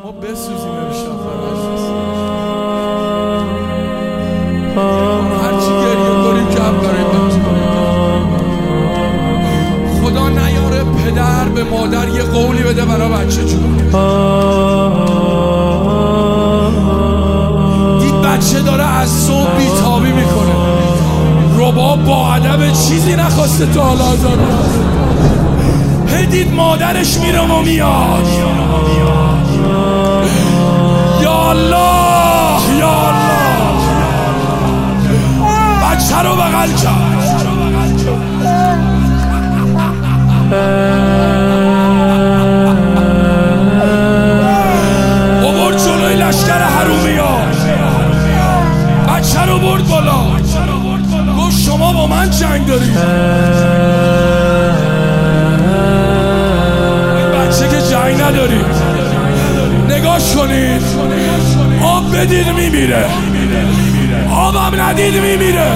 ما بسوزیم امشب فقط هرچی گریه کنیم کم داریم بچه. خدا نیاره پدر به مادر یه قولی بده برای بچه جون. دید بچه داره از صبح بیتابی میکنه، رباب با ادب چیزی نخواسته تا حالا ازاد. دید مادرش میره و میاد. یا الله یا الله، بچه رو بغل کرد. برد جلوی لشکر حرومیان، بچه رو برد بالا، گفت شما با من جنگ دارید. بچه که جنگ ندارید، نگاش کنید، آب بدید میمیره، آبم ندید میمیره.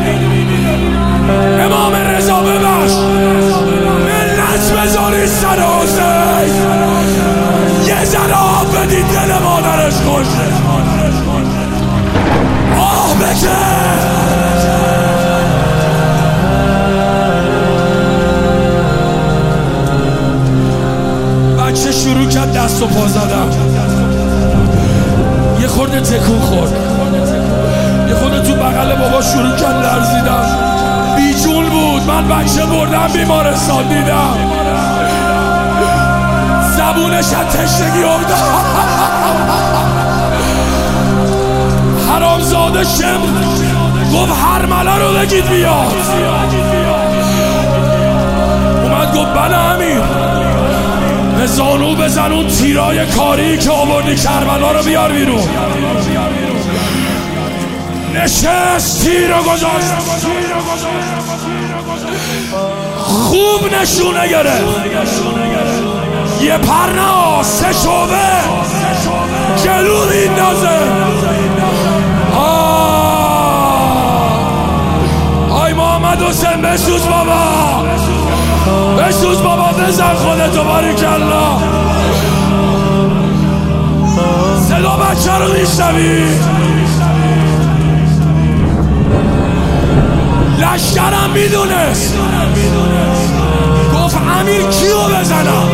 امام رضا ببخش، ملت بذارید سر حسین، یه ذره آب بدید دل مادرش خوشه، آه بکش. بچه شروع کرد دست و پا زدن، یه خورده تکون خورد، یه خورده تو بغل بابا شروع کرد لرزیدن. بیجون بود. من بچه بردم بیمارستان، دیدم زبونش از تشنگی افتاد. حرامزاده شم گفت هرمله رو بگید بیاد. اومد گفت بله امیر، به زانو بزن اون تیرای کاری که آوردی کربلا رو بیار بیرون. نشست، تیر رو گذاشت، خوب نشونه گرفت. یه پرنا 3 شعبه جلو میندازه. آی محمد حسین بسوز بابا، بسوز بابا، بزن خودتو، باریکالله. صدا بچه رو میشنوی؟ لشکرم میدونست، گفت امیر کیو بزنم؟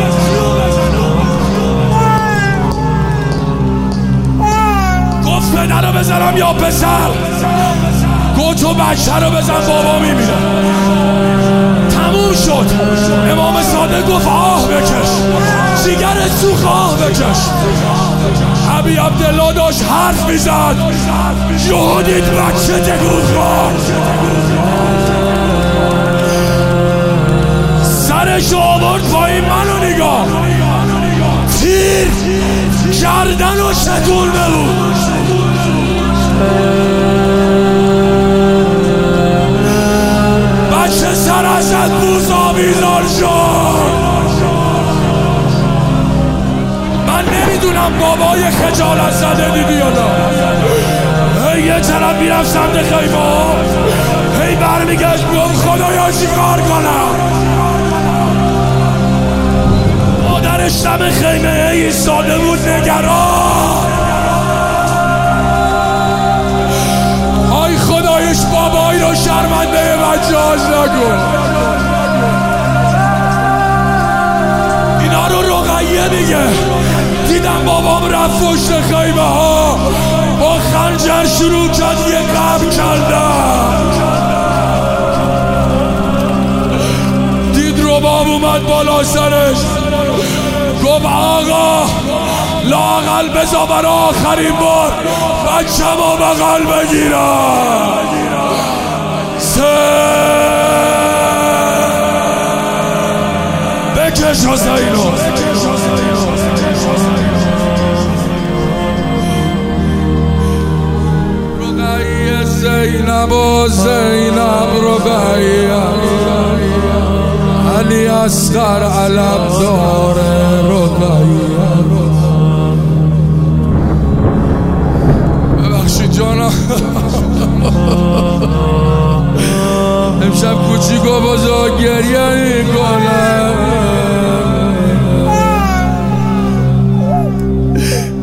گفت پدر رو بزنم یا پسر؟ گفت تو بچه رو بزن، بابا میمیره. تموم شد. امام صادق گفت آه بکش، جیگرت سوخت، آه بکش. ابی عبدالله داشت حرف میزد، یهو دید بچه تکون خورد، سرش آورد پایین. منو نگاه، تیر گردن و شتونه بود. بچه سر ازت بوزا بیزار شد. من نمیدونم بابای خجالت زده دیدی یا نه. هی یه طرف میرفت سمت خیمه، هی برمیگشت میگفت خدایا چی کار کنم. مادرش دم خیمه هی ایستاده بود نگران. آی خدایش بابایی رو شرمنده بچه هاش نکن. اینا رو رقیه میگه. دیدم بابام رفت پشت خیمه ها، با خنجر شروع کرد یه قبر کردن. دید رباب اومد بالا سرش، گفت آقا لااقل بذار برای آخرین بار بچه ما بغل بگیرم. بکش حسینو. رقیه زینب و زینب رقیه، علی اصغر علم داره رقیه. ببخشید جانم، امشب کوچیک و بزرگ گریه میکنه.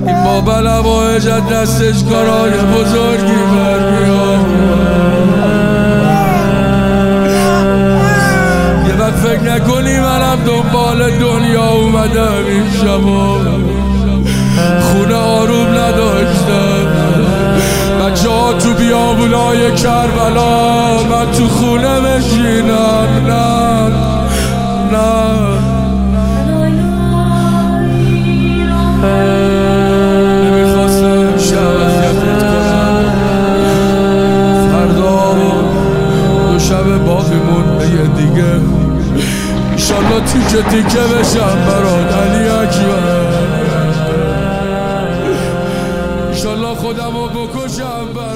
کربلا با عجت دستش کارای بزرگی برمیاد. یه وقت فکر نکنی منم دنبال دنیا اومدم این شبا، خونه آروم نداشتم، بچه ها تو بیابونای کربلا، من تو خونه بشینم. نه نمیخواستم شب اذیتت کنم، فردا دو شب باقیمون یه دیگه انشالله تیکه تیکه بشم برات علی اکبر، انشالله خودمو بکشم.